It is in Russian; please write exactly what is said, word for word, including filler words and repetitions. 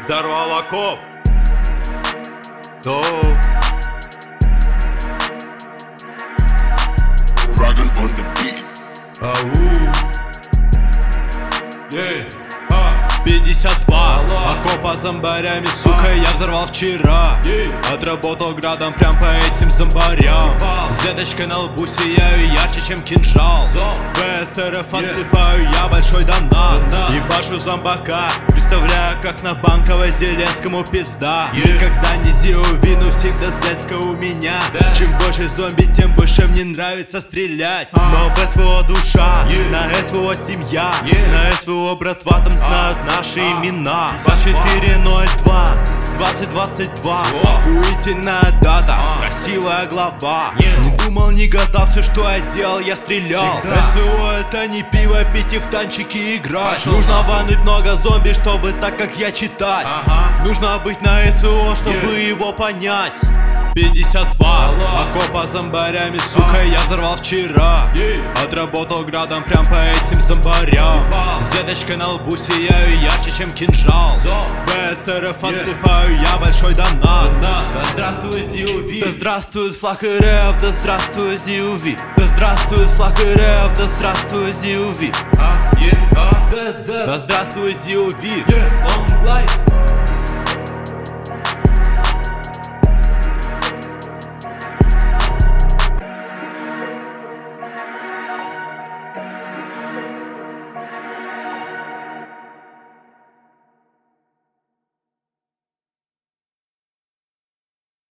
Взорвал окоп. Готов. Dragon on the beat. Ау. Ей. пятьдесят два окопа зомбарями, сука, я взорвал вчера. Отработал градом прям по этим зомбарям. Зеточкой на лбу сияю ярче, чем кинжал. ВСРФ отсыпаю я большой донат. Ебашу зомбака, представляю, как на Банковой Зеленскому пизда. Никогда не зиуви, но всегда зетка у меня. Чем больше зомби, тем больше мне нравится стрелять. Но в СВО душа, на СВО семья, на СВО братва, там знают наши имена. Два четыре ноль два двадцать двадцать два. Охуительная дата, красивая глава. Не думал, не гадал, все, что я делал, я стрелял. СВО это не пиво пить и в танчики играть. Нужно вануть много зомби, чтобы так, как я, читать. Нужно быть на СВО, чтобы его понять. пятьдесят два окопа зомбарями, сука, я взорвал вчера. Отработал градом прям по этим зомбарям. Зеточкой на лбу сияю ярче, чем кинжал. ВСРФ отсыпаю я большой донат. Да здравствует зиуви, да здравствует флаг РФ, да здравствует зиуви, да здравствует флаг РФ, да здравствует зиуви. Да здравствует зиуви, long life.